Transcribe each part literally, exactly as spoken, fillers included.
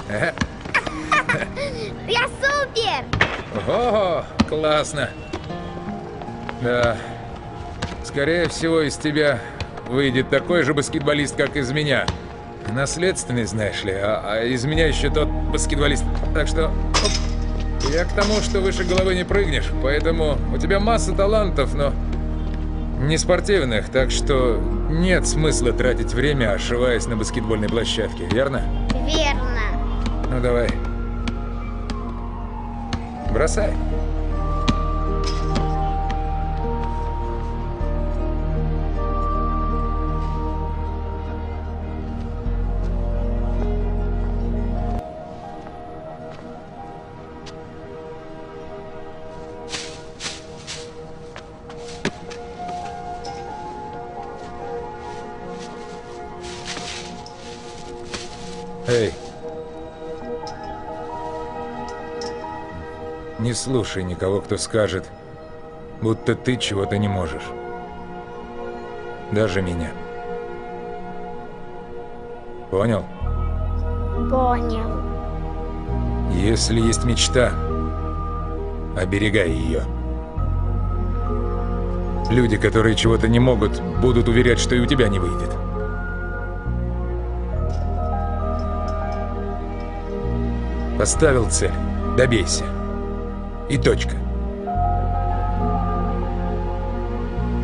Я супер! Ого, классно. Да. Скорее всего, из тебя выйдет такой же баскетболист, как из меня. Наследственный, знаешь ли, а, а из меня еще тот баскетболист. Так что оп, я к тому, что выше головы не прыгнешь, поэтому у тебя масса талантов, но не спортивных, так что нет смысла тратить время, ошиваясь на баскетбольной площадке, верно? Верно. Ну давай. Бросай. Эй. Не слушай никого, кто скажет, будто ты чего-то не можешь. Даже меня. Понял? Понял. Если есть мечта, оберегай ее. Люди, которые чего-то не могут, будут уверять, что и у тебя не выйдет. Поставил цель, добейся. И точка.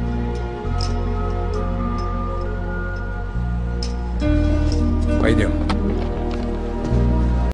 Пойдем.